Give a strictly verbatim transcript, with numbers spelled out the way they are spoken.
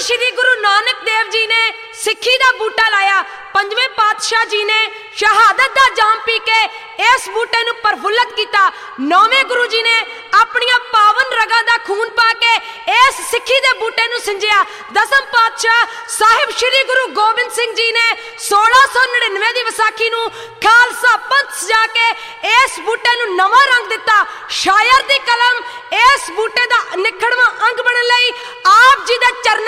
श्री गुरु नानक देव जी ने सिक्खी का बूटा लाया। पंजवें पातशाह जी ने शहादत का जाम पी के इस बूटे नूं प्रफुल्लित किया। नौवें गुरु जी ने अपनियां पावन रगां दा खून पा के इस सिक्खी दे बूटे नूं सिंजिया। दसम पातशाह साहिब श्री गुरु गोबिंद सिंह जी ने सोलह सौ नड़िनवे की विसाखी नूं खालसा पंथ सजा के इस बूटे नूं नवां रंग दिता। शायर दी कलम इस बूटे दा निखड़वां अंग बनन लई आप जी दे चरनां